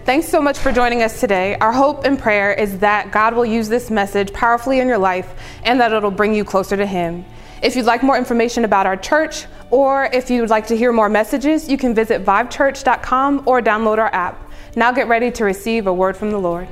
Thanks so much for joining us today. Our hope and prayer is that God will use this message powerfully in your life and that it'll bring you closer to Him. If you'd like more information about our church, or if you'd like to hear more messages, you can visit vivechurch.com or download our app. Now get ready to receive a word from the Lord.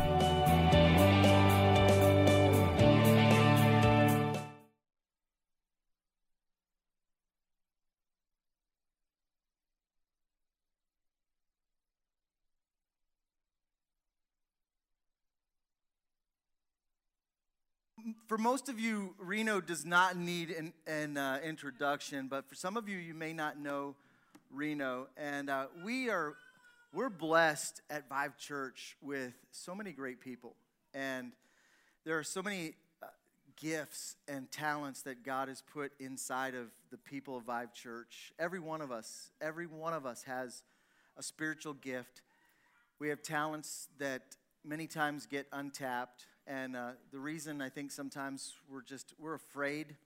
For most of you, Reno does not need an introduction, but for some of you, you may not know Reno. And we're blessed at Vive Church with so many great people. And there are so many gifts and talents that God has put inside of the people of Vive Church. Every one of us has a spiritual gift. We have talents that many times get untapped. And the reason I think sometimes we're afraid.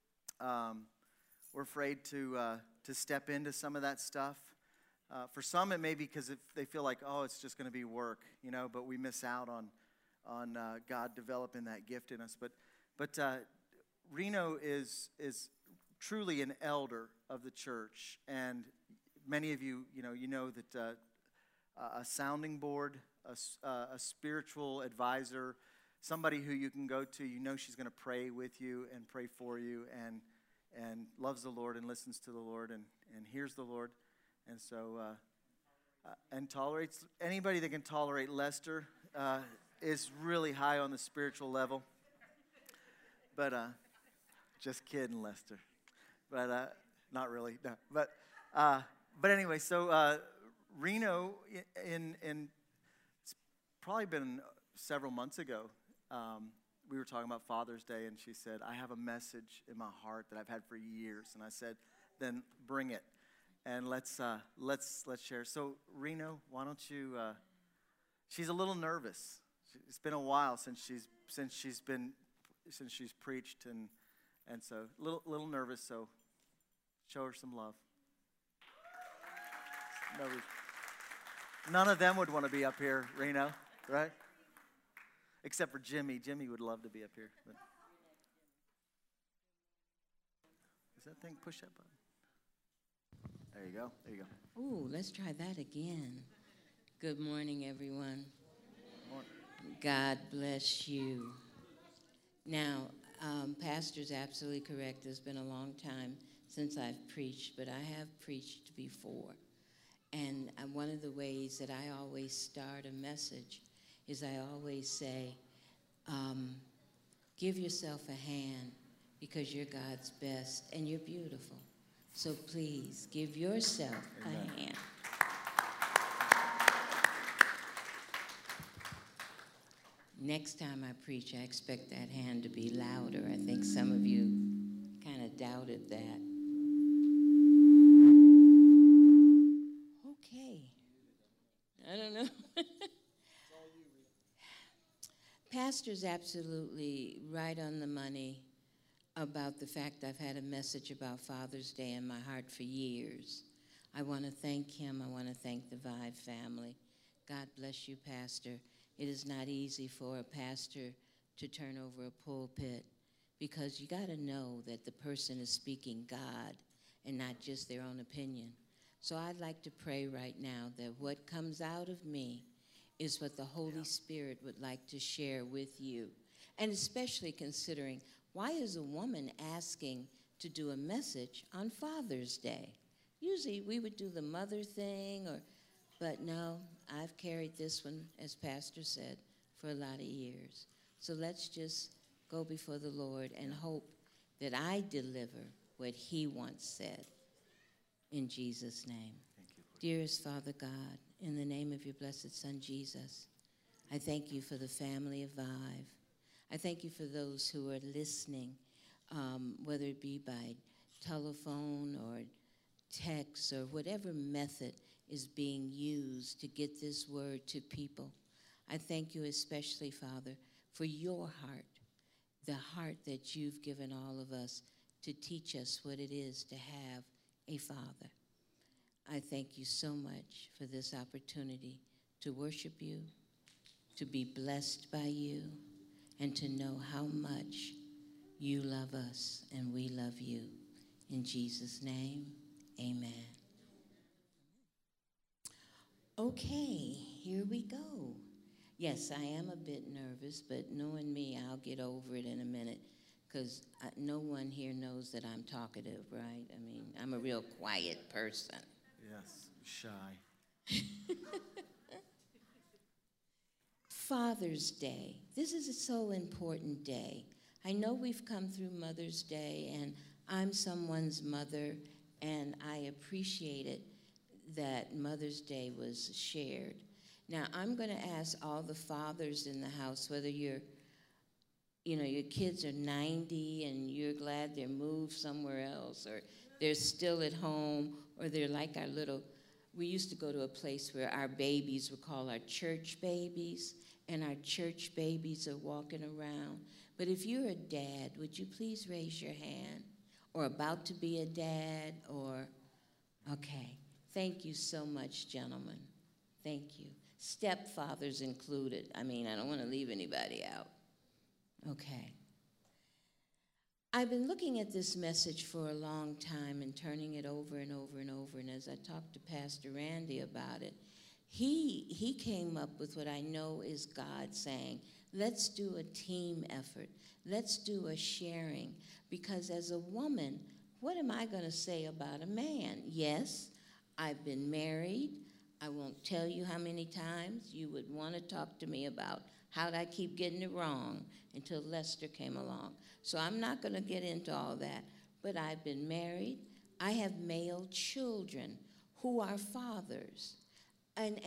We're afraid to step into some of that stuff. For some, it may be because they feel like, oh, it's just going to be work, But we miss out on God developing that gift in us. But Reno is truly an elder of the church, and many of you, know that a sounding board, a spiritual advisor. Somebody who you can go to, she's going to pray with you and pray for you and loves the Lord and listens to the Lord and hears the Lord. And so, and tolerates, anybody that can tolerate Lester is really high on the spiritual level. But, just kidding, Lester. But, not really, no. But anyway, so Reno, it's probably been several months ago, we were talking about Father's Day, and she said, I have a message in my heart that I've had for years. And I said, then bring it, and let's share. So Reno, why don't you? She's a little nervous. It's been a while since she's preached, and so little nervous. So show her some love. None of them would want to be up here, Reno, right? Except for Jimmy. Jimmy would love to be up here. But does that thing push that button? There you go. There you go. Ooh, let's try that again. Good morning, everyone. Good morning. God bless you. Now, Pastor's absolutely correct. It's been a long time since I've preached, but I have preached before. And one of the ways that I always start a message is I always say, give yourself a hand because you're God's best and you're beautiful. So please give yourself a hand. Next time I preach, I expect that hand to be louder. I think some of you kind of doubted that. Okay. I don't know. Pastor's absolutely right on the money about the fact I've had a message about Father's Day in my heart for years. I want to thank him. I want to thank the Vive family. God bless you, Pastor. It is not easy for a pastor to turn over a pulpit because you got to know that the person is speaking God and not just their own opinion. So I'd like to pray right now that what comes out of me is what the Holy Spirit would like to share with you. And especially considering, why is a woman asking to do a message on Father's Day? Usually we would do the mother thing, but no, I've carried this one, as Pastor said, for a lot of years. So let's just go before the Lord and hope that I deliver what he once said. In Jesus' name. Thank you. Dearest Father God, in the name of your blessed Son, Jesus, I thank you for the family of Vive. I thank you for those who are listening, whether it be by telephone or text or whatever method is being used to get this word to people. I thank you especially, Father, for your heart, the heart that you've given all of us to teach us what it is to have a father. I thank you so much for this opportunity to worship you, to be blessed by you, and to know how much you love us and we love you. In Jesus' name, amen. Okay, here we go. Yes, I am a bit nervous, but knowing me, I'll get over it in a minute, because no one here knows that I'm talkative, right? I mean, I'm a real quiet person. Yes, shy. Father's Day. This is a so important day. I know we've come through Mother's Day, and I'm someone's mother, and I appreciate it that Mother's Day was shared. Now, I'm going to ask all the fathers in the house, whether your kids are 90 and you're glad they're moved somewhere else, or they're still at home, or they're like our little, we used to go to a place where our babies were called our church babies, and our church babies are walking around. But if you're a dad, would you please raise your hand? Or about to be a dad, or, okay. Thank you so much, gentlemen. Thank you. Stepfathers included. I mean, I don't want to leave anybody out. Okay. I've been looking at this message for a long time and turning it over and over and over. And as I talked to Pastor Randy about it, he came up with what I know is God saying, let's do a team effort. Let's do a sharing. Because as a woman, what am I going to say about a man? Yes, I've been married. I won't tell you how many times you would want to talk to me about how did I keep getting it wrong until Lester came along. So I'm not going to get into all that. But I've been married. I have male children who are fathers, and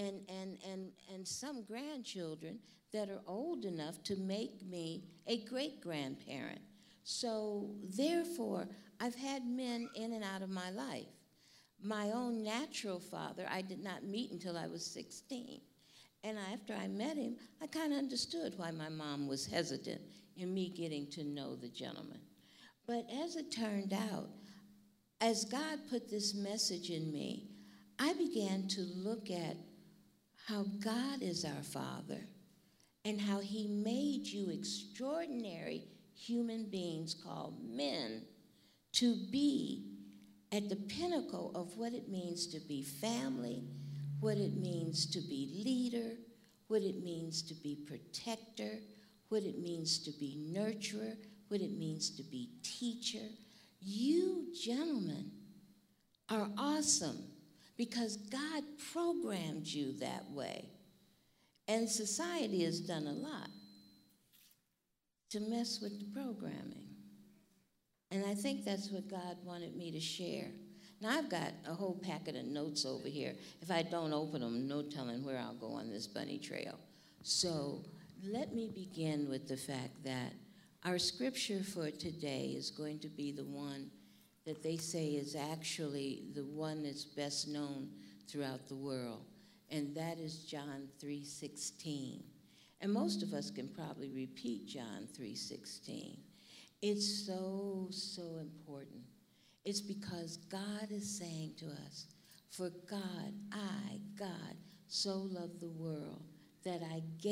some grandchildren that are old enough to make me a great-grandparent. So therefore, I've had men in and out of my life. My own natural father, I did not meet until I was 16. And after I met him, I kind of understood why my mom was hesitant in me getting to know the gentleman. But as it turned out, as God put this message in me, I began to look at how God is our Father and how he made you extraordinary human beings called men to be at the pinnacle of what it means to be family, what it means to be leader, what it means to be protector, what it means to be nurturer, what it means to be teacher. You gentlemen are awesome because God programmed you that way. And society has done a lot to mess with the programming. And I think that's what God wanted me to share. Now, I've got a whole packet of notes over here. If I don't open them, no telling where I'll go on this bunny trail. So let me begin with the fact that our scripture for today is going to be the one that they say is actually the one that's best known throughout the world, and that is John 3:16. And most of us can probably repeat John 3:16. It's so, so important. It's because God is saying to us, for God, God, so loved the world that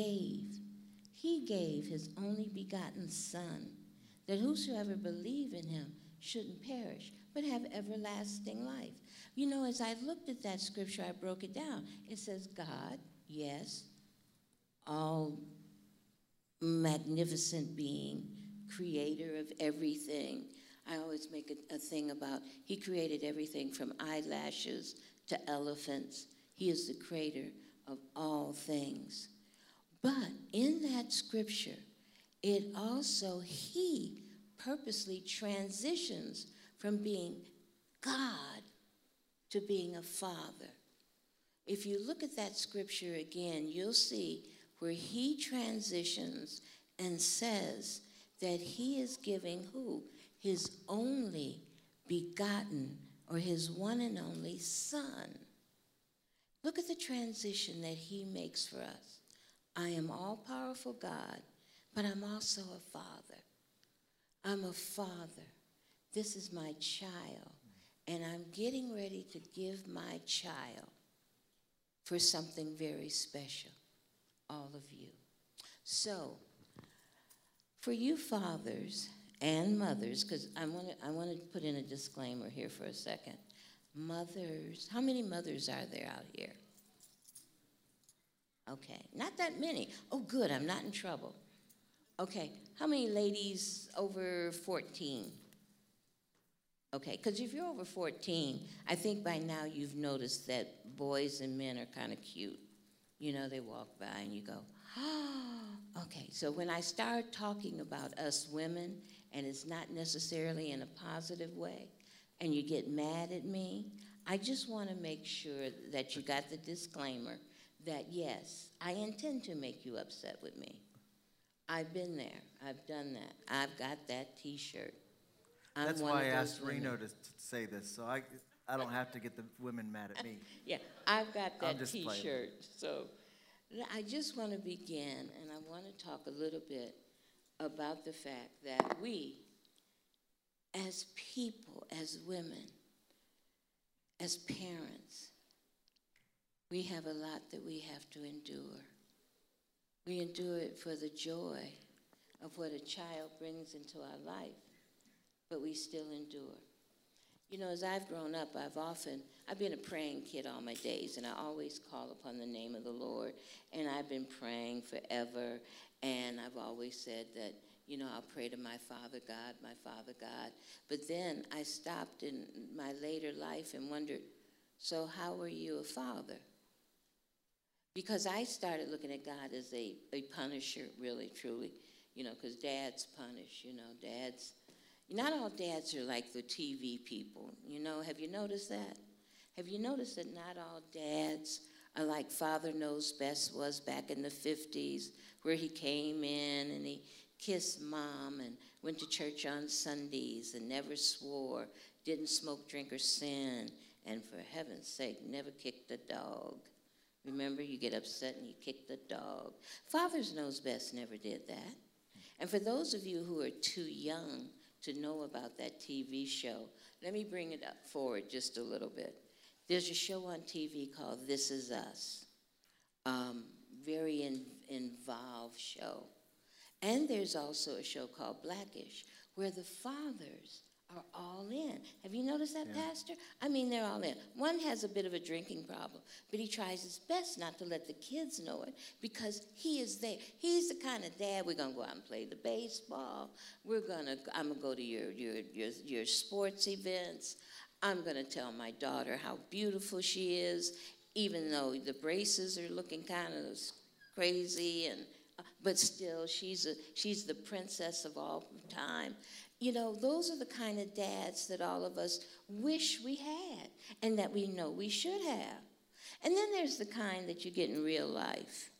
he gave his only begotten Son, that whosoever believe in him shouldn't perish, but have everlasting life. You know, as I looked at that scripture, I broke it down. It says God, yes, all magnificent being, creator of everything. I always make a thing about he created everything from eyelashes to elephants. He is the creator of all things. But in that scripture, it also, he purposely transitions from being God to being a father. If you look at that scripture again, you'll see where he transitions and says that he is giving who? His only begotten, or his one and only Son. Look at the transition that he makes for us. I am all-powerful God, but I'm also a father. I'm a father. This is my child, and I'm getting ready to give my child for something very special, all of you. So, for you fathers and mothers, because I want to put in a disclaimer here for a second. Mothers, how many mothers are there out here? Okay, not that many. Oh, good, I'm not in trouble. Okay, how many ladies over 14? Okay, because if you're over 14, I think by now you've noticed that boys and men are kind of cute. You know, they walk by and you go, oh. Okay, so when I start talking about us women, and it's not necessarily in a positive way, and you get mad at me, I just want to make sure that you got the disclaimer that, yes, I intend to make you upset with me. I've been there. I've done that. I've got that T-shirt. That's why I asked Reno to say this, so I don't have to get the women mad at me. Yeah, I've got that T-shirt. Playing. So I just want to begin, and I want to talk a little bit about the fact that we, as people, as women, as parents, we have a lot that we have to endure. We endure it for the joy of what a child brings into our life, but we still endure. You know, as I've grown up, I've been a praying kid all my days, and I always call upon the name of the Lord, and I've been praying forever, and I've always said that, you know, I'll pray to my Father God, my Father God. But then I stopped in my later life and wondered, so how were you a father? Because I started looking at God as a punisher, really, truly, you know, because dads punish, you know, dads. Not all dads are like the TV people, you know. Have you noticed that? Have you noticed that not all dads are like Father Knows Best was back in the 50s, where he came in and he kissed mom and went to church on Sundays and never swore, didn't smoke, drink, or sin, and for heaven's sake, never kicked a dog. Remember, you get upset and you kick the dog. Fathers Knows Best never did that. And for those of you who are too young to know about that TV show, let me bring it up forward just a little bit. There's a show on TV called This Is Us. Very involved show. And there's also a show called Blackish, where the fathers are all in. Have you noticed that, yeah. Pastor? I mean, they're all in. One has a bit of a drinking problem, but he tries his best not to let the kids know it because he is there. He's the kind of dad, we're going to go out and play the baseball. I'm going to go to your sports events. I'm going to tell my daughter how beautiful she is, even though the braces are looking kind of crazy, but still, she's the princess of all time. You know, those are the kind of dads that all of us wish we had and that we know we should have. And then there's the kind that you get in real life.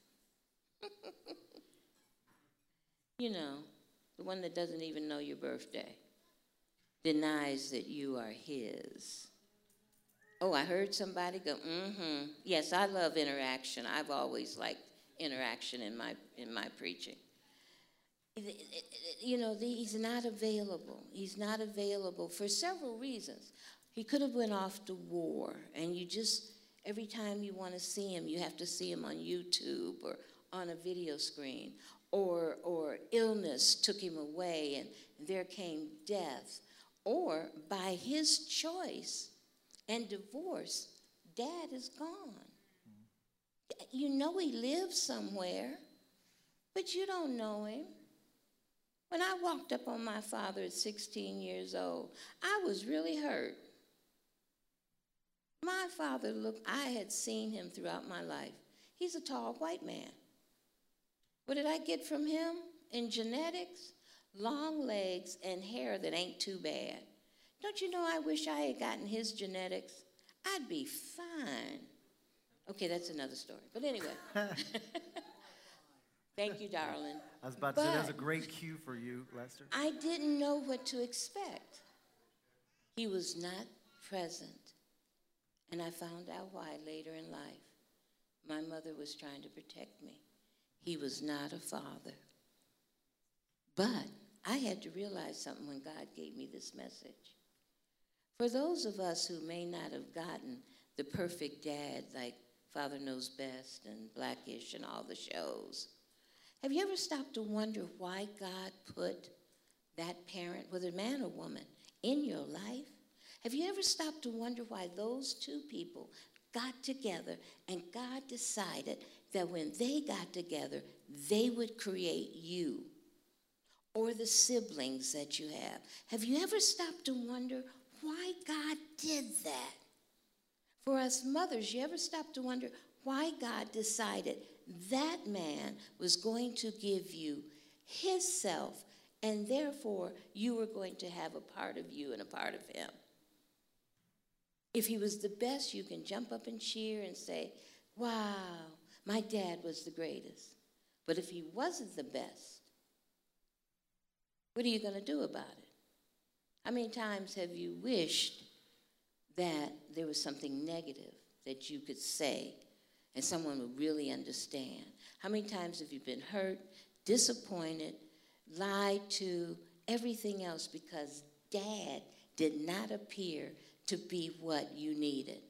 You know, the one that doesn't even know your birthday, denies that you are his. Oh, I heard somebody go, mm-hmm. Yes, I love interaction. I've always liked interaction in my preaching. You know, he's not available. He's not available for several reasons. He could have went off to war, and you just, every time you want to see him, you have to see him on YouTube or on a video screen, or illness took him away, and there came death, or by his choice and divorce, Dad is gone. You know he lives somewhere, but you don't know him. When I walked up on my father at 16 years old, I was really hurt. My father I had seen him throughout my life. He's a tall white man. What did I get from him in genetics? Long legs and hair that ain't too bad. Don't you know I wish I had gotten his genetics? I'd be fine. Okay, that's another story. But anyway. Thank you, darling. I was about to say, that's a great cue for you, Lester. I didn't know what to expect. He was not present. And I found out why later in life. My mother was trying to protect me. He was not a father. But I had to realize something when God gave me this message. For those of us who may not have gotten the perfect dad like Father Knows Best and Blackish and all the shows. Have you ever stopped to wonder why God put that parent, whether man or woman, in your life? Have you ever stopped to wonder why those two people got together and God decided that when they got together, they would create you or the siblings that you have? Have you ever stopped to wonder why God did that? For us mothers, you ever stop to wonder why God decided that man was going to give you his self, and therefore you were going to have a part of you and a part of him? If he was the best, you can jump up and cheer and say, wow, my dad was the greatest. But if he wasn't the best, what are you going to do about it? How many times have you wished that there was something negative that you could say and someone would really understand? How many times have you been hurt, disappointed, lied to, everything else because dad did not appear to be what you needed?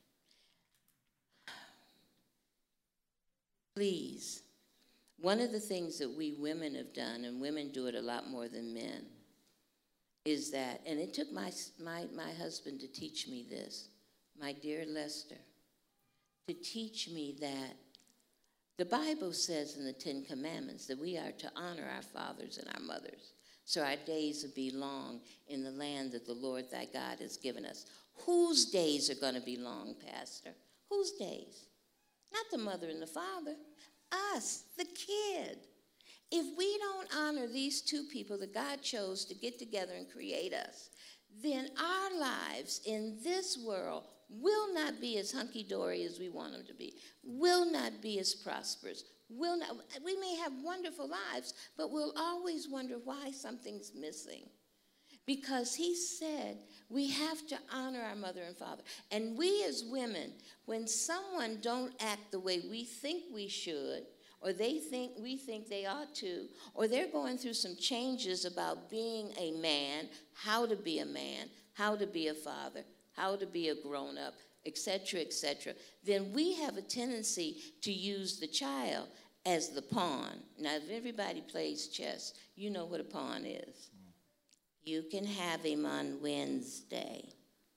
Please, one of the things that we women have done, and women do it a lot more than men, is that, and it took my husband to teach me this, my dear Lester, to teach me that the Bible says in the Ten Commandments that we are to honor our fathers and our mothers, so our days will be long in the land that the Lord thy God has given us. Whose days are going to be long, Pastor? Whose days? Not the mother and the father, us, the kid. If we don't honor these two people that God chose to get together and create us, then our lives in this world will not be as hunky-dory as we want them to be, will not be as prosperous, we may have wonderful lives, but we'll always wonder why something's missing. Because he said we have to honor our mother and father. And we as women, when someone don't act the way we think we should, or we think they ought to, or they're going through some changes about being a man, how to be a man, how to be a father, how to be a grown-up, etc., then we have a tendency to use the child as the pawn. Now, if everybody plays chess, you know what a pawn is. You can have him on Wednesday,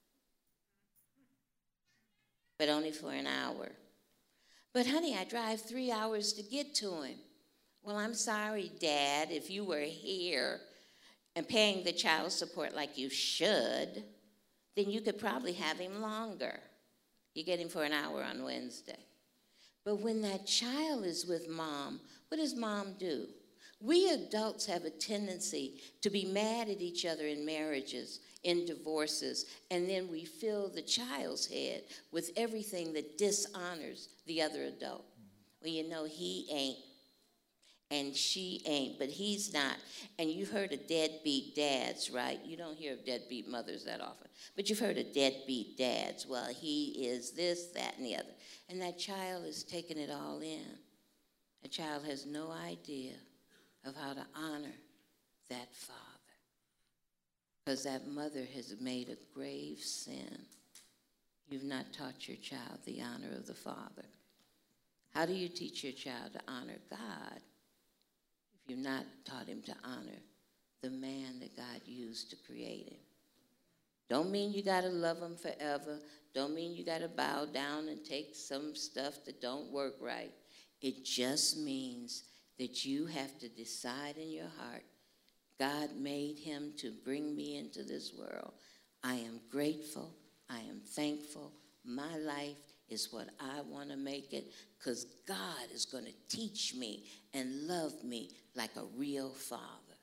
but only for an hour. But honey, I drive 3 hours to get to him. Well, I'm sorry, Dad, if you were here and paying the child support like you should, then you could probably have him longer. You get him for an hour on Wednesday. But when that child is with mom, what does mom do? We adults have a tendency to be mad at each other in marriages, in divorces, and then we fill the child's head with everything that dishonors the other adult. Well, you know, he ain't, and she ain't, but he's not. And you've heard of deadbeat dads, right? You don't hear of deadbeat mothers that often, but you've heard of deadbeat dads. Well, he is this, that, and the other. And that child is taking it all in. A child has no idea of how to honor that father, because that mother has made a grave sin. You've not taught your child the honor of the father. How do you teach your child to honor God if you've not taught him to honor the man that God used to create him? Don't mean you got to love him forever. Don't mean you got to bow down and take some stuff that don't work right. It just means that you have to decide in your heart, God made him to bring me into this world. I am grateful. I am thankful. My life is what I want to make it, because God is going to teach me and love me like a real father.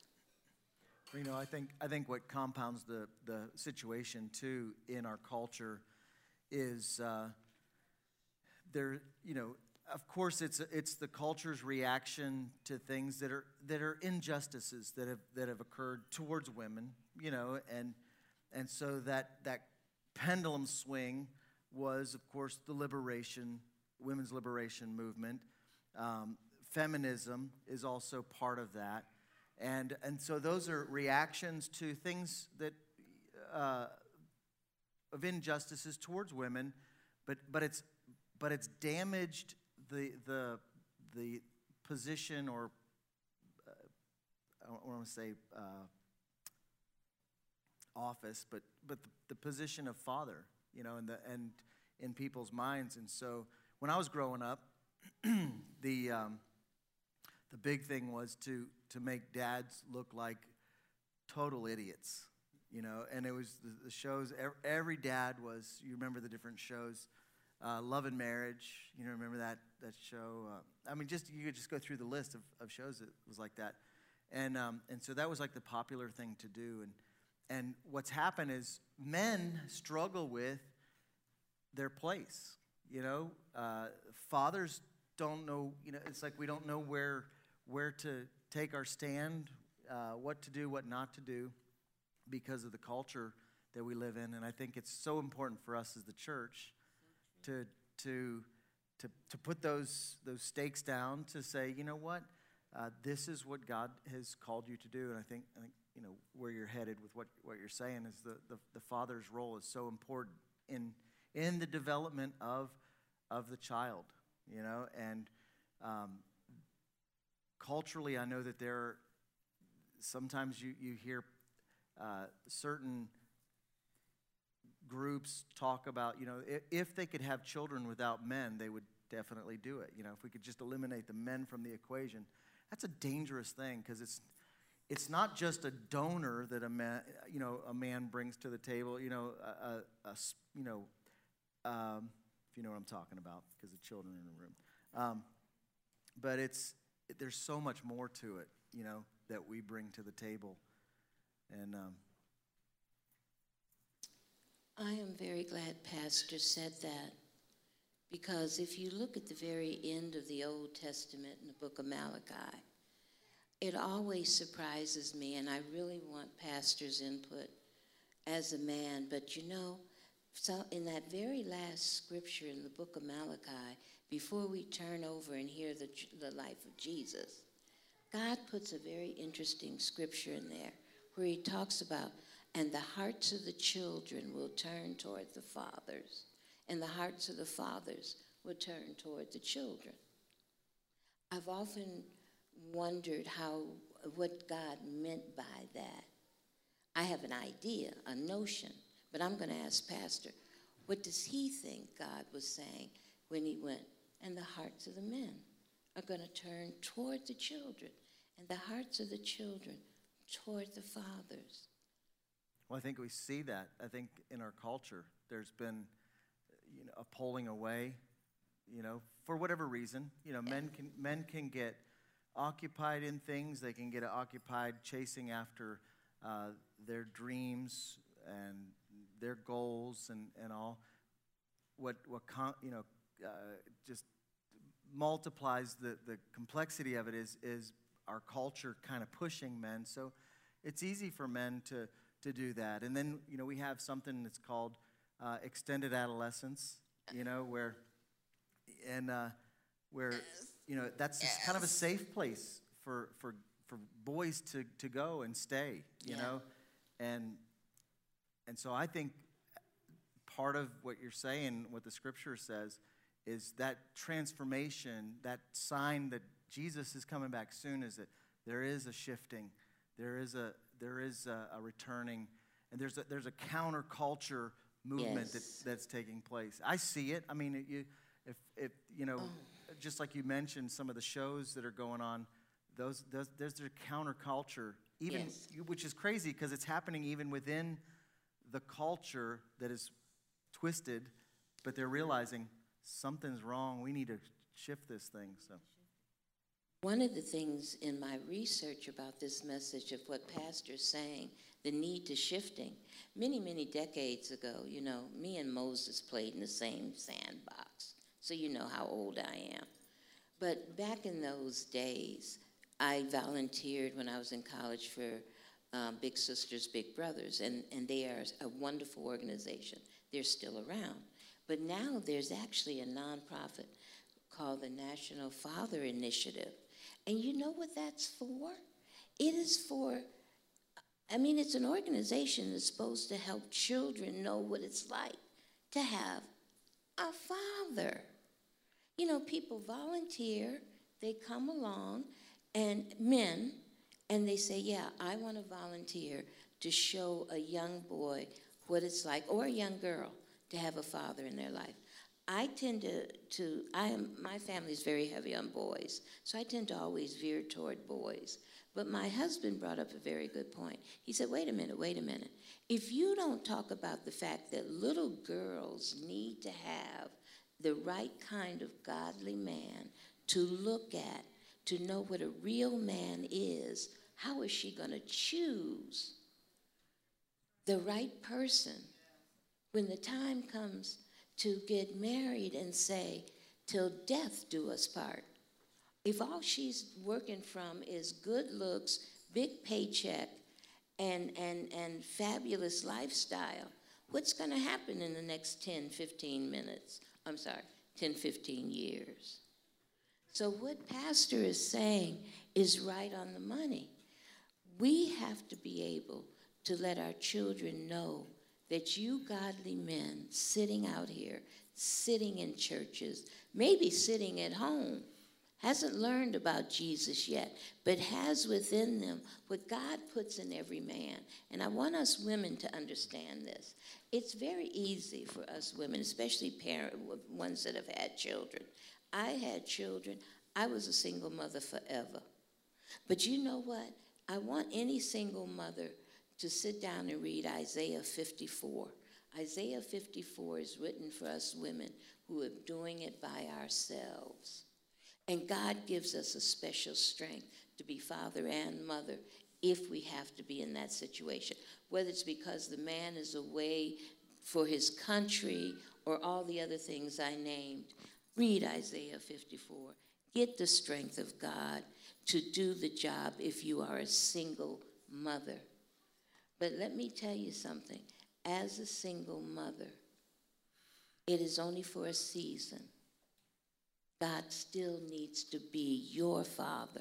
You know, I think what compounds the situation too in our culture is there. You know, of course, it's the culture's reaction to things that are injustices that have occurred towards women. You know, and so that pendulum swing was, of course, the women's liberation movement. Feminism is also part of that. And so those are reactions to things that of injustices towards women, but but it's damaged the position, or I don't want to say office, but the position of father, and in people's minds. And so when I was growing up, the big thing was to make dads look like total idiots, and it was the shows. Every dad was, you remember the different shows, Love and Marriage, remember that show? You could just go through the list of shows that was like that. And so that was like the popular thing to do. And what's happened is men struggle with their place, fathers don't know, it's like we don't know where to take our stand, what to do, what not to do, because of the culture that we live in. And I think it's so important for us as the church to put those stakes down, to say, you know what, this is what God has called you to do. And I think where you're headed with what you're saying is the father's role is so important in the development of the child, and culturally, I know that sometimes you hear certain groups talk about, if they could have children without men, they would definitely do it. If we could just eliminate the men from the equation, that's a dangerous thing, because it's not just a donor that a man brings to the table. If you know what I'm talking about, because the children are in the room. But there's so much more to it, that we bring to the table. And I am very glad Pastor said that, because if you look at the very end of the Old Testament in the book of Malachi, it always surprises me, and I really want Pastor's input as a man. But so in that very last scripture in the book of Malachi, before we turn over and hear the life of Jesus, God puts a very interesting scripture in there where he talks about, and the hearts of the children will turn toward the fathers, and the hearts of the fathers will turn toward the children. I've often wondered what God meant by that. I have an idea, a notion, but I'm going to ask Pastor, what does he think God was saying when he went, and the hearts of the men are going to turn toward the children, and the hearts of the children toward the fathers? Well, I think we see that. I think in our culture, there's been a pulling away, for whatever reason. Men can get occupied in things. They can get occupied chasing after their dreams and their goals and all. Just multiplies the complexity of it is our culture kind of pushing men. So it's easy for men to do that. And then, we have something that's called extended adolescence, where that's just kind of a safe place for boys to go and stay, and so I think part of what you're saying, what the scripture says, is that transformation, that sign that Jesus is coming back soon, is that there is a shifting, there is a returning, and there's a counterculture movement that's taking place. I see it. I mean, just like you mentioned, some of the shows that are going on, there's their counterculture, which is crazy because it's happening even within the culture that is twisted, but they're realizing something's wrong. We need to shift this thing. So, one of the things in my research about this message of what Pastor's saying, the need to shifting, many, many decades ago, me and Moses played in the same sandbox. So you know how old I am. But back in those days, I volunteered when I was in college for Big Sisters, Big Brothers, and they are a wonderful organization. They're still around. But now there's actually a nonprofit called the National Father Initiative. And you know what that's for? It is for, it's an organization that's supposed to help children know what it's like to have a father. You know, people volunteer, they come along, and men, and they say, yeah, I want to volunteer to show a young boy what it's like, or a young girl, to have a father in their life. I tend my family is very heavy on boys, so I tend to always veer toward boys. But my husband brought up a very good point. He said, wait a minute. If you don't talk about the fact that little girls need to have the right kind of godly man to look at, to know what a real man is, how is she going to choose the right person when the time comes to get married and say, till death do us part? If all she's working from is good looks, big paycheck, and fabulous lifestyle, what's going to happen in the next 10, 15 years? So what Pastor is saying is right on the money. We have to be able to let our children know that you godly men sitting out here, sitting in churches, maybe sitting at home, hasn't learned about Jesus yet, but has within them what God puts in every man. And I want us women to understand this. It's very easy for us women, especially ones that have had children. I had children. I was a single mother forever. But you know what? I want any single mother to sit down and read Isaiah 54. Isaiah 54 is written for us women who are doing it by ourselves. And God gives us a special strength to be father and mother if we have to be in that situation, whether it's because the man is away for his country or all the other things I named. Read Isaiah 54. Get the strength of God to do the job if you are a single mother. But let me tell you something. As a single mother, it is only for a season. God still needs to be your father.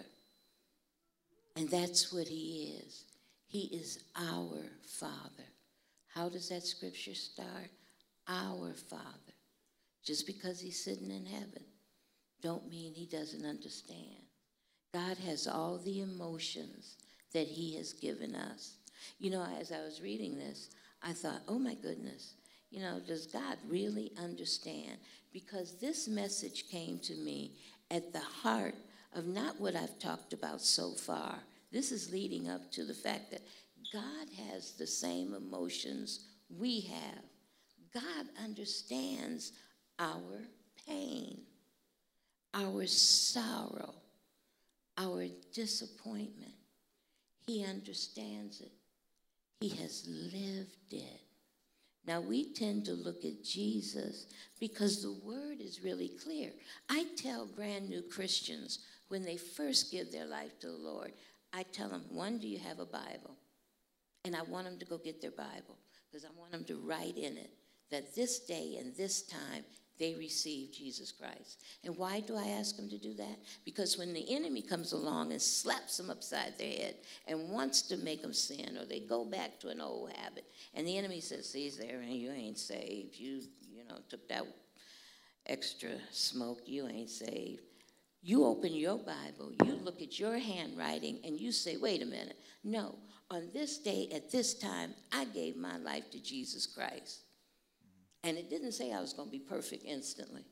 And that's what he is. He is our Father. How does that scripture start? Our Father. Just because he's sitting in heaven don't mean he doesn't understand. God has all the emotions that he has given us. You know, as I was reading this, I thought, oh my goodness, you know, does God really understand? Because this message came to me at the heart of not what I've talked about so far. This is leading up to the fact that God has the same emotions we have. God understands our pain, our sorrow, our disappointment. He understands it. He has lived it. Now, we tend to look at Jesus because the word is really clear. I tell brand new Christians when they first give their life to the Lord, I tell them, one, do you have a Bible? And I want them to go get their Bible because I want them to write in it that this day and this time they receive Jesus Christ. And why do I ask them to do that? Because when the enemy comes along and slaps them upside their head and wants to make them sin, or they go back to an old habit, and the enemy says, see there, and you ain't saved. You took that extra smoke, you ain't saved. You open your Bible, you look at your handwriting, and you say, wait a minute. No, on this day at this time, I gave my life to Jesus Christ. And it didn't say I was going to be perfect instantly.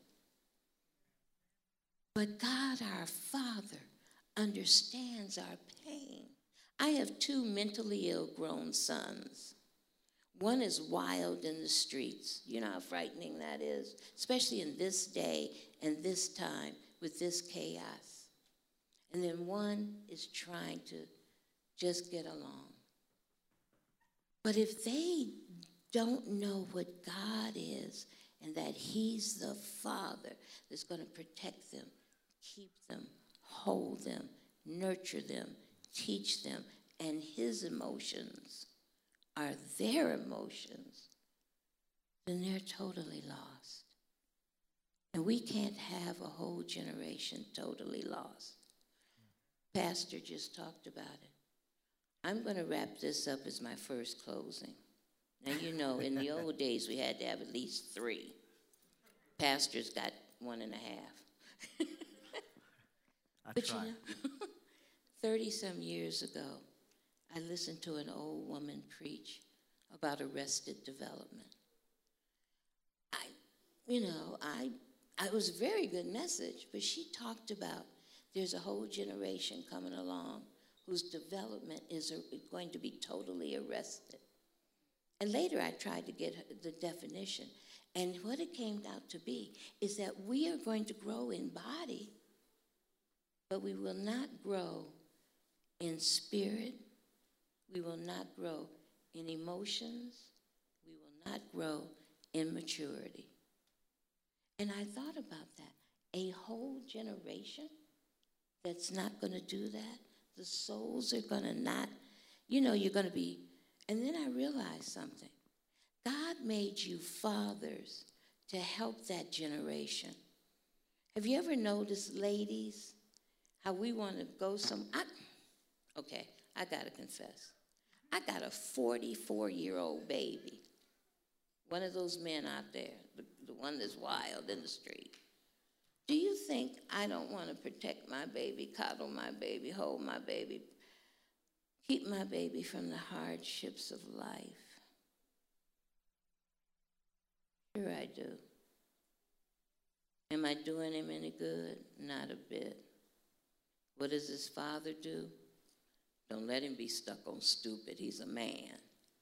But God, our Father, understands our pain. I have two mentally ill grown sons. One is wild in the streets. You know how frightening that is, especially in this day and this time with this chaos. And then one is trying to just get along. But if they don't know what God is and that he's the Father that's going to protect them, keep them, hold them, nurture them, teach them, and his emotions are their emotions, then they're totally lost. And we can't have a whole generation totally lost. Pastor just talked about it. I'm going to wrap this up as my first closing. Now, you know, in the old days, we had to have at least 3. Pastors got 1.5. But you know, 30-some years ago, I listened to an old woman preach about arrested development. It was a very good message, but she talked about there's a whole generation coming along whose development is going to be totally arrested. And later I tried to get the definition, and what it came out to be is that we are going to grow in body, but we will not grow in spirit, we will not grow in emotions, we will not grow in maturity. And I thought about that. A whole generation that's not going to do that. The souls are going to not, you're going to be. And then I realized something. God made you fathers to help that generation. Have you ever noticed, ladies, how we want to go okay, I got to confess. I got a 44-year-old baby. One of those men out there, the one that's wild in the street. Do you think I don't want to protect my baby, coddle my baby, hold my baby, keep my baby from the hardships of life? Sure I do. Am I doing him any good? Not a bit. What does his father do? Don't let him be stuck on stupid. He's a man.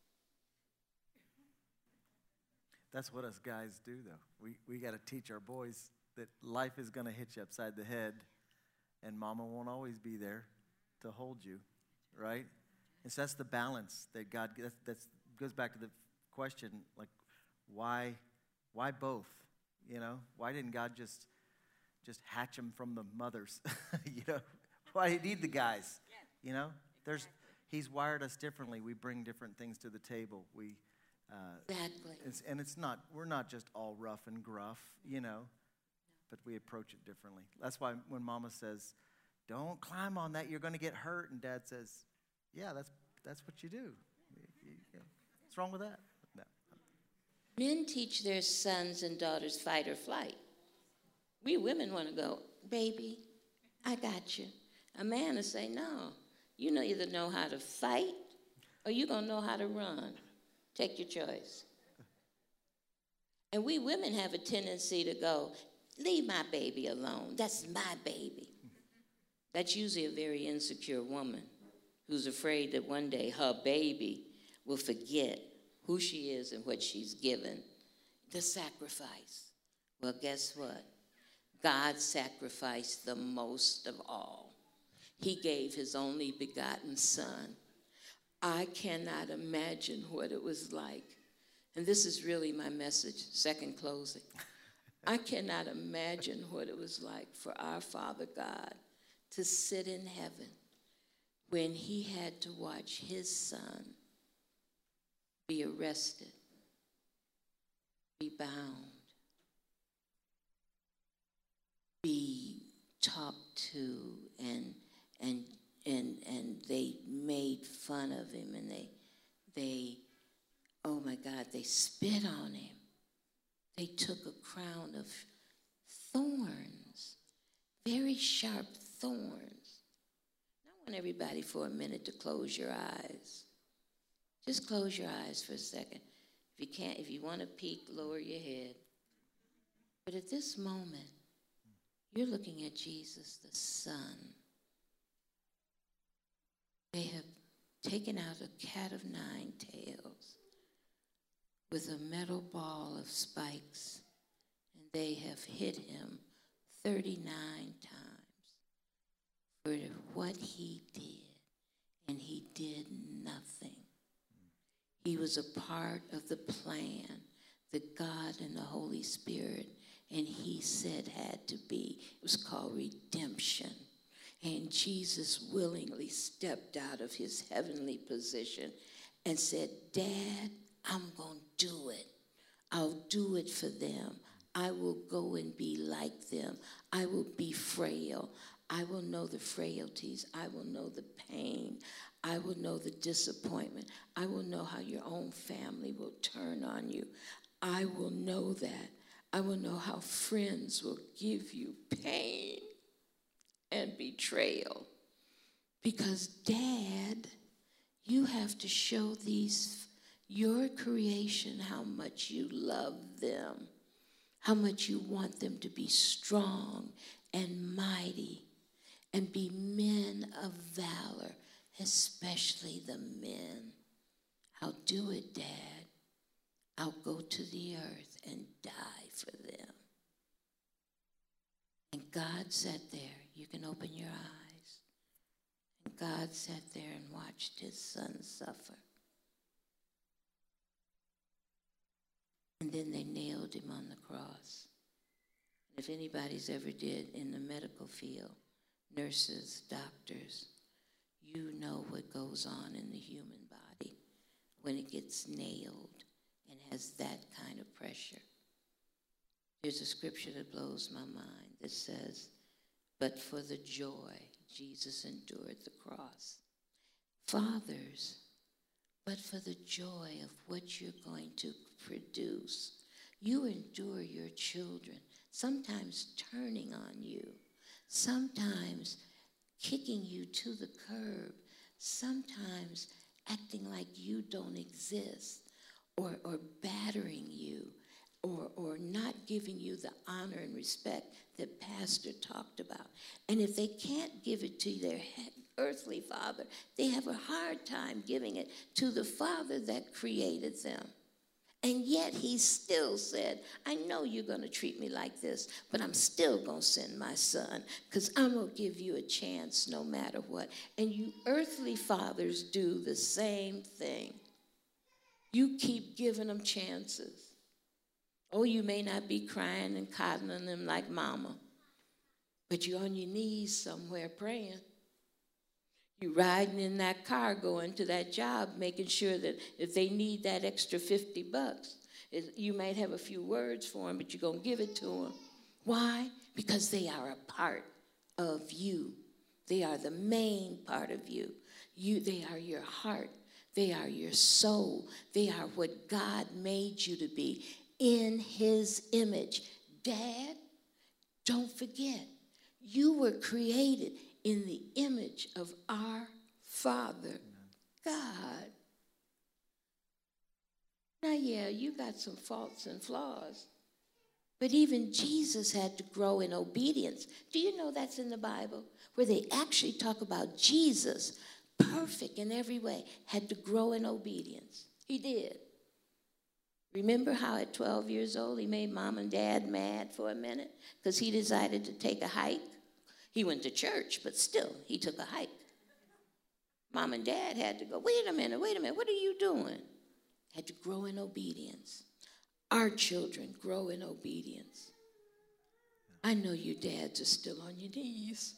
That's what us guys do, though. We got to teach our boys that life is going to hit you upside the head, and mama won't always be there to hold you, right? And so that's the balance that God, that goes back to the question, like, why both? Why didn't God just hatch them from the mothers? Why do you need the guys? He's wired us differently. We bring different things to the table. Exactly. We're not just all rough and gruff, but we approach it differently. That's why when Mama says, "Don't climb on that, you're going to get hurt," and Dad says, "Yeah, that's what you do." What's wrong with that? No. Men teach their sons and daughters fight or flight. We women want to go, "Baby, I got you." A man will say, "No, you either know how to fight or you're going to know how to run. Take your choice." And we women have a tendency to go, "Leave my baby alone. That's my baby." That's usually a very insecure woman who's afraid that one day her baby will forget who she is and what she's given. The sacrifice. Well, guess what? God sacrificed the most of all. He gave his only begotten son. I cannot imagine what it was like. And this is really my message, second closing. I cannot imagine what it was like for our Father God to sit in heaven when he had to watch his son be arrested, be bound, be talked to, and they made fun of him, and they oh my God, they spit on him. They took a crown of thorns, very sharp thorns. I want everybody for a minute to close your eyes. Just close your eyes for a second. If you want to peek, lower your head. But at this moment, you're looking at Jesus, the Son. They have taken out a cat of nine tails with a metal ball of spikes, and they have hit him 39 times for what he did, and he did nothing. He was a part of the plan that God and the Holy Spirit and he said had to be. It was called redemption. And Jesus willingly stepped out of his heavenly position and said, "Dad, I'm going to do it. I'll do it for them. I will go and be like them. I will be frail. I will know the frailties. I will know the pain. I will know the disappointment. I will know how your own family will turn on you. I will know that. I will know how friends will give you pain and betrayal. Because, Dad, you have to show your creation how much you love them, how much you want them to be strong and mighty and be men of valor, especially the men. I'll do it, Dad. I'll go to the earth and die for them. And God sat there. You can open your eyes. And God sat there and watched his son suffer. And then they nailed him on the cross. If anybody's ever did in the medical field, nurses, doctors, you know what goes on in the human body when it gets nailed and has that kind of pressure. There's a scripture that blows my mind that says, but for the joy, Jesus endured the cross. Fathers, but for the joy of what you're going to produce, you endure your children, sometimes turning on you, sometimes kicking you to the curb, sometimes acting like you don't exist, or battering you, or not giving you the honor and respect that Pastor talked about. And if they can't give it to their earthly father, they have a hard time giving it to the Father that created them. And yet he still said, I know you're going to treat me like this, but I'm still going to send my son because I'm going to give you a chance no matter what. And you earthly fathers do the same thing. You keep giving them chances. Oh, you may not be crying and coddling them like mama, but you're on your knees somewhere praying. You're riding in that car going to that job, making sure that if they need that extra $50, you might have a few words for them, but you're going to give it to them. Why? Because they are a part of you. They are the main part of you. They are your heart. They are your soul. They are what God made you to be in his image. Dad, don't forget, you were created in the image of our Father, God. Now, yeah, you got some faults and flaws, but even Jesus had to grow in obedience. Do you know that's in the Bible, where they actually talk about Jesus, perfect in every way, had to grow in obedience? He did. Remember how at 12 years old he made mom and dad mad for a minute because he decided to take a hike? He went to church, but still, he took a hike. Mom and dad had to go, wait a minute, what are you doing? Had to grow in obedience. Our children grow in obedience. I know you dads are still on your knees.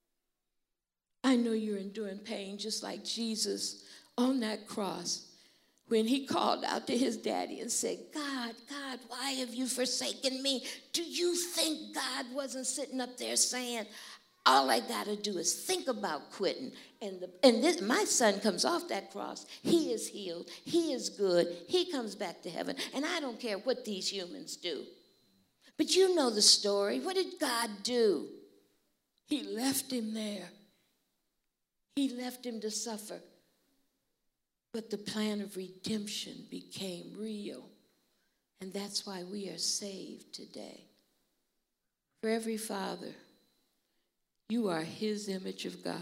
I know you're enduring pain just like Jesus on that cross when he called out to his daddy and said, God, why have you forsaken me? Do you think God wasn't sitting up there saying, all I got to do is think about quitting. My son comes off that cross. He is healed. He is good. He comes back to heaven. And I don't care what these humans do. But you know the story. What did God do? He left him there. He left him to suffer. But the plan of redemption became real. And that's why we are saved today. For every father, you are his image of God.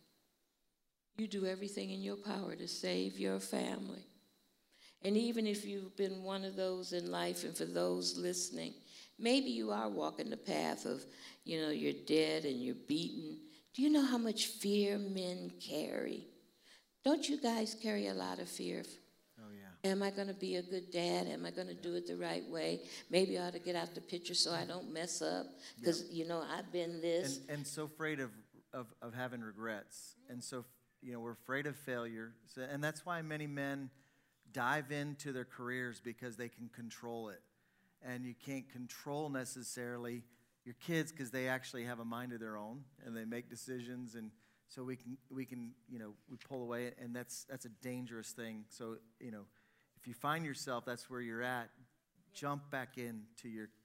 You do everything in your power to save your family. And even if you've been one of those in life, and for those listening, maybe you are walking the path of, you're dead and you're beaten. Do you know how much fear men carry? Don't you guys carry a lot of fear? Oh, yeah. Am I going to be a good dad? Am I going to do it the right way? Maybe I ought to get out the picture so I don't mess up because, I've been this. And so afraid of having regrets. And so, we're afraid of failure. And that's why many men dive into their careers because they can control it. And you can't control necessarily your kids because they actually have a mind of their own and they make decisions. And so we pull away, and that's a dangerous thing. So, if you find yourself, that's where you're at, jump back into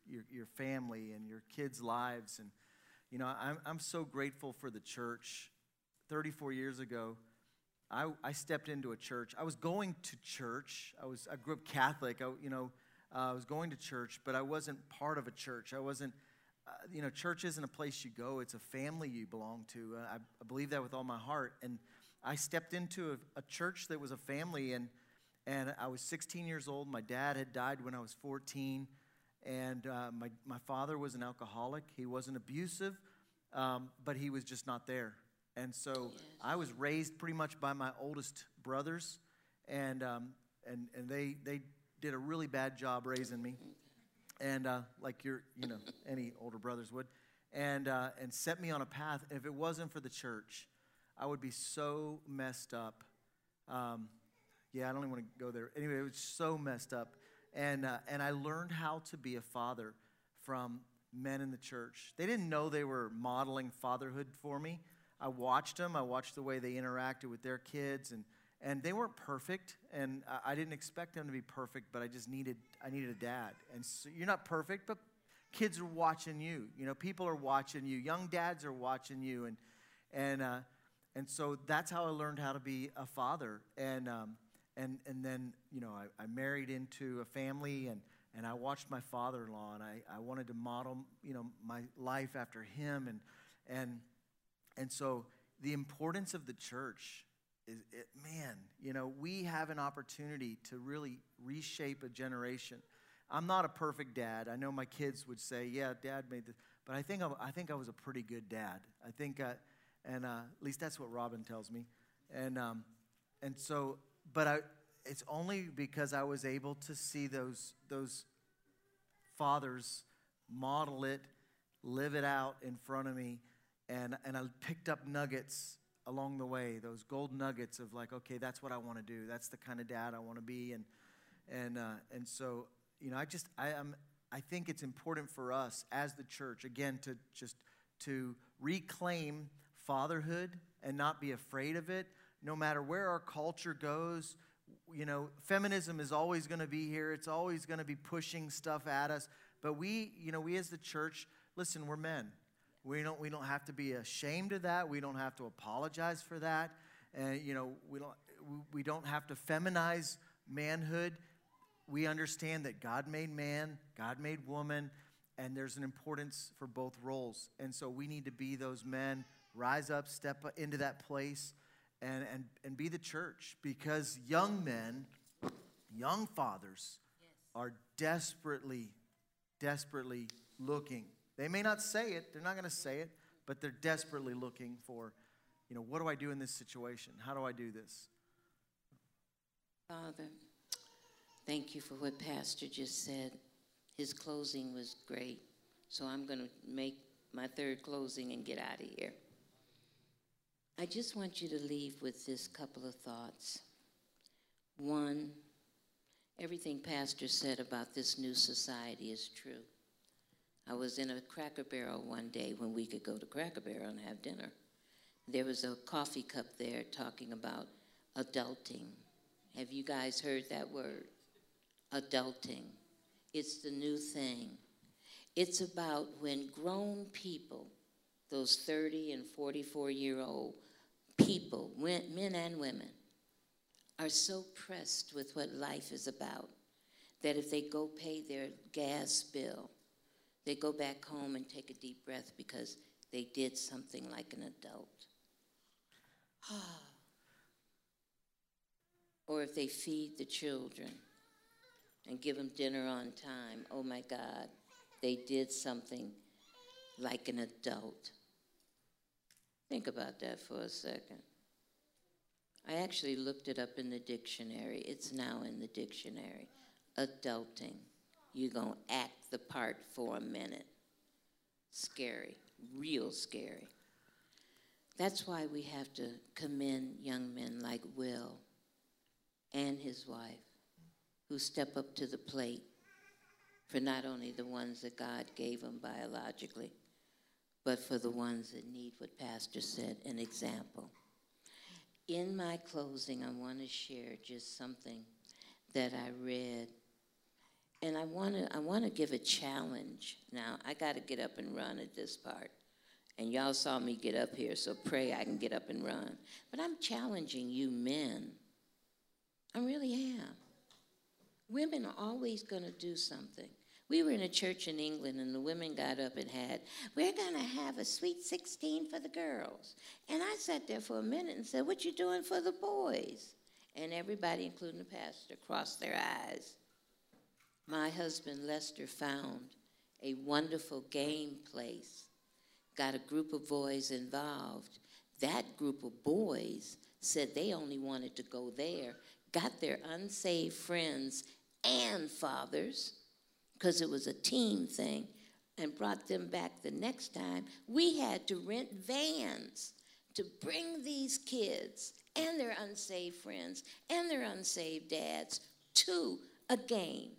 your family and your kids' lives. And, you know, I'm so grateful for the church. 34 years ago, I stepped into a church. I was going to church. I grew up Catholic. I was going to church, but I wasn't part of a church. I wasn't, church isn't a place you go. It's a family you belong to. I believe that with all my heart. And I stepped into a church that was a family, and I was 16 years old. My dad had died when I was 14, and my father was an alcoholic. He wasn't abusive, but he was just not there. And so I was raised pretty much by my oldest brothers, and they did a really bad job raising me, and like any older brothers would, and set me on a path. If it wasn't for the church, I would be so messed up. I don't even want to go there. Anyway, it was so messed up, and I learned how to be a father from men in the church. They didn't know they were modeling fatherhood for me. I watched them. I watched the way they interacted with their kids, and they weren't perfect, and I didn't expect them to be perfect, but I needed a dad. And so you're not perfect, but kids are watching you. You know, people are watching you. Young dads are watching you, and so that's how I learned how to be a father. And then I married into a family, and I watched my father-in-law, and I wanted to model my life after him, and so the importance of the church is, we have an opportunity to really reshape a generation. I'm not a perfect dad. I know my kids would say, yeah, Dad made this, but I think I was a pretty good dad. I think, at least that's what Robin tells me. It's only because I was able to see those fathers model it, live it out in front of me. And I picked up nuggets along the way, those gold nuggets of like, okay, that's what I want to do. That's the kind of dad I want to be. And so, I think it's important for us as the church, again, to reclaim fatherhood and not be afraid of it. No matter where our culture goes, feminism is always going to be here. It's always going to be pushing stuff at us. But we as the church, listen, we're men. We don't have to be ashamed of that. We don't have to apologize for that. And we don't have to feminize manhood. We understand that God made man, God made woman, and there's an importance for both roles. And so we need to be those men, rise up, step into that place, and be the church, because young men, young fathers are desperately looking. They may not say it, they're not going to say it, but they're desperately looking for, what do I do in this situation? How do I do this? Father, thank you for what Pastor just said. His closing was great, so I'm going to make my third closing and get out of here. I just want you to leave with this couple of thoughts. One, everything Pastor said about this new society is true. I was in a Cracker Barrel one day when we could go to Cracker Barrel and have dinner. There was a coffee cup there talking about adulting. Have you guys heard that word? Adulting. It's the new thing. It's about when grown people, those 30 and 44-year-old people, men and women, are so pressed with what life is about that if they go pay their gas bill, they go back home and take a deep breath because they did something like an adult. Or if they feed the children and give them dinner on time, oh my God, they did something like an adult. Think about that for a second. I actually looked it up in the dictionary. It's now in the dictionary. Adulting. You're going to act the part for a minute. Scary, real scary. That's why we have to commend young men like Will and his wife who step up to the plate for not only the ones that God gave them biologically, but for the ones that need what Pastor said, an example. In my closing, I want to share just something that I read And I want to give a challenge. Now, I got to get up and run at this part. And y'all saw me get up here, so pray I can get up and run. But I'm challenging you men. I really am. Women are always going to do something. We were in a church in England, and the women got up and we're going to have a sweet 16 for the girls. And I sat there for a minute and said, what you doing for the boys? And everybody, including the pastor, crossed their eyes. My husband, Lester, found a wonderful game place, got a group of boys involved. That group of boys said they only wanted to go there, got their unsaved friends and fathers, because it was a team thing, and brought them back the next time. We had to rent vans to bring these kids and their unsaved friends and their unsaved dads to a game.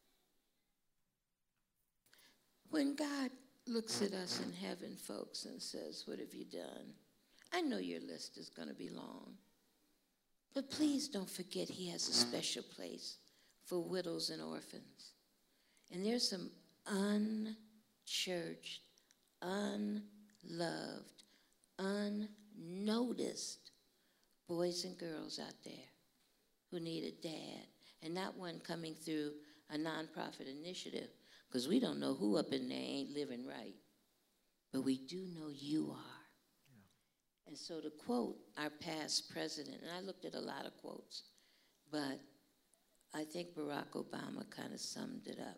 When God looks at us in heaven, folks, and says, what have you done? I know your list is going to be long, but please don't forget he has a special place for widows and orphans. And there's some unchurched, unloved, unnoticed boys and girls out there who need a dad, and not one coming through a nonprofit initiative, because we don't know who up in there ain't living right. But we do know you are. Yeah. And so to quote our past president, and I looked at a lot of quotes, but I think Barack Obama kind of summed it up.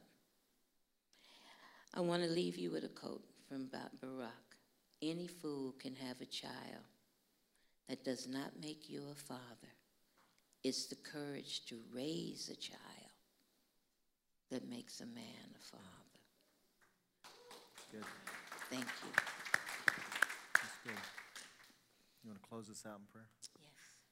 I want to leave you with a quote from Barack. Any fool can have a child. That does not make you a father. It's the courage to raise a child that makes a man a father. Good. Thank you. That's good. You want to close us out in prayer? Yes.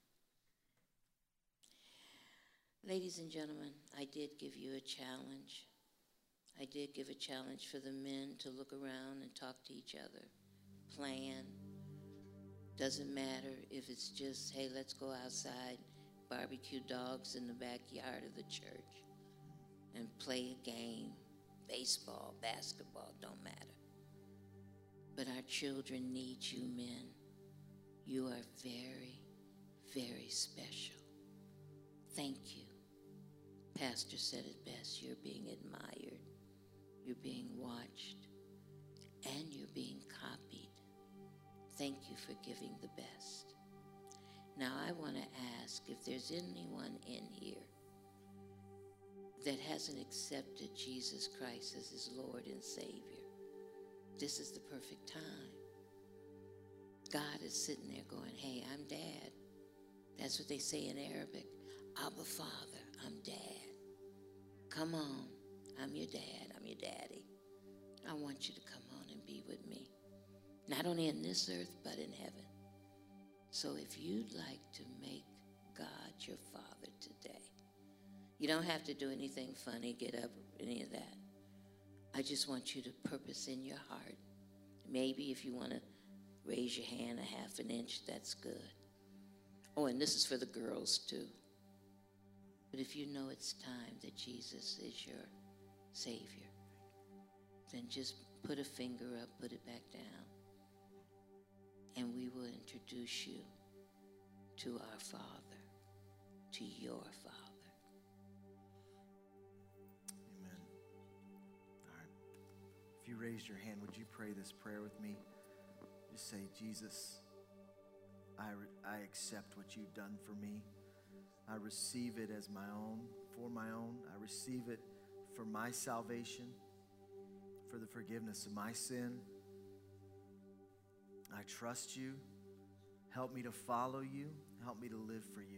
Ladies and gentlemen, I did give you a challenge. I did give a challenge for the men to look around and talk to each other, plan. Doesn't matter if it's just, hey, let's go outside, barbecue dogs in the backyard of the church, and play a game, baseball, basketball, don't matter. But our children need you men. You are very, very special. Thank you. Pastor said it best, you're being admired, you're being watched, and you're being copied. Thank you for giving the best. Now I want to ask if there's anyone in here that hasn't accepted Jesus Christ as his Lord and Savior. This is the perfect time. God is sitting there going, hey, I'm Dad. That's what they say in Arabic. Abba, Father, I'm Dad. Come on, I'm your dad, I'm your daddy. I want you to come on and be with me. Not only in this earth, but in heaven. So if you'd like to make God your Father today, you don't have to do anything funny, get up, any of that. I just want you to purpose in your heart. Maybe if you want to raise your hand a half an inch, that's good. Oh, and this is for the girls too. But if you know it's time that Jesus is your Savior, then just put a finger up, put it back down, and we will introduce you to our Father, to your Father. Amen. All right. If you raised your hand, would you pray this prayer with me? Just say, Jesus, I accept what you've done for me. I receive it as my own, for my own. I receive it for my salvation, for the forgiveness of my sin. I trust you. Help me to follow you. Help me to live for you.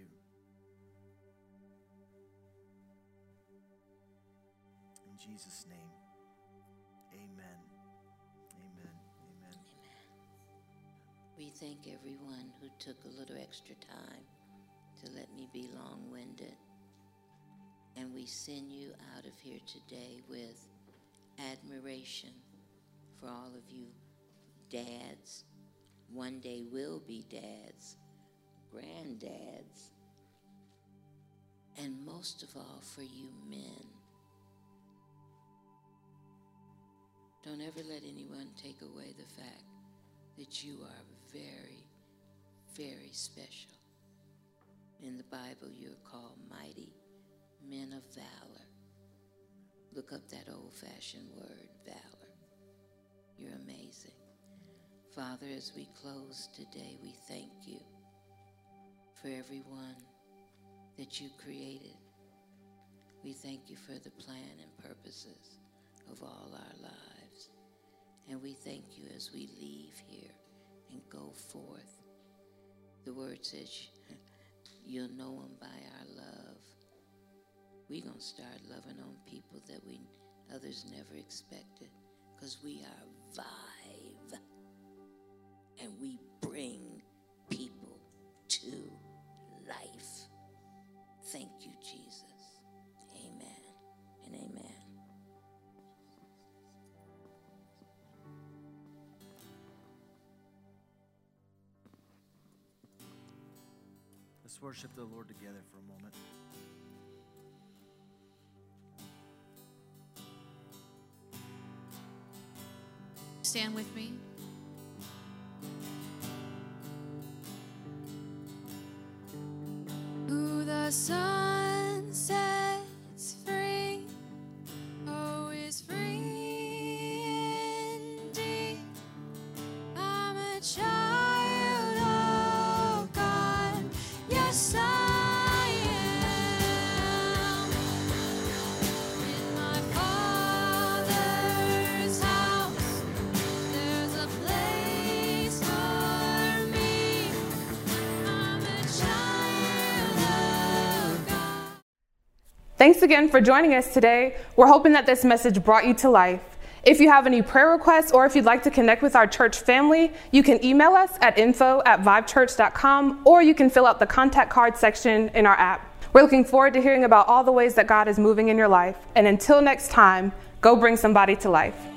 In Jesus' name, amen. Amen. Amen. We thank everyone who took a little extra time to let me be long-winded. And we send you out of here today with admiration for all of you dads, one day will be dads, granddads, and most of all for you men Don't ever let anyone take away the fact that you are very, very special. In the Bible, you're called mighty men of valor. Look up that old-fashioned word, valor. You're amazing. Father, as we close today, we thank you for everyone that you created. We thank you for the plan and purposes of all our lives. And we thank you as we leave here and go forth. The word says you'll know them by our love. We're going to start loving on people that others never expected, because we are Vive. And we bring people to life. Thank you, Jesus. Amen and amen. Let's worship the Lord together for a moment. Stand with me. Who the sun sets free, oh, is free indeed. I'm a child of God, yes I am. In my Father's house, there's a place for me. I'm a child of God. Thanks again for joining us today. We're hoping that this message brought you to life. If you have any prayer requests or if you'd like to connect with our church family, you can email us at info@vivechurch.com, or you can fill out the contact card section in our app. We're looking forward to hearing about all the ways that God is moving in your life. And until next time, go bring somebody to life.